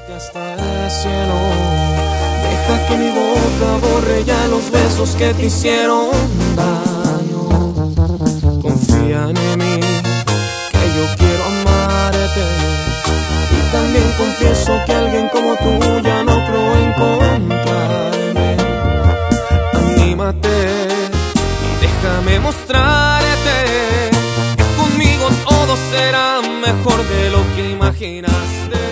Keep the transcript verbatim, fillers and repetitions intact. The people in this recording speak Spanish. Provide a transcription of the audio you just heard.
Hasta el cielo, deja que mi boca borre ya los besos que te hicieron daño. Confía en mí, que yo quiero amarte, y también confieso que alguien como tú ya no creo encontrarme. Anímate y déjame mostrarte que conmigo todo será mejor de lo que imaginaste.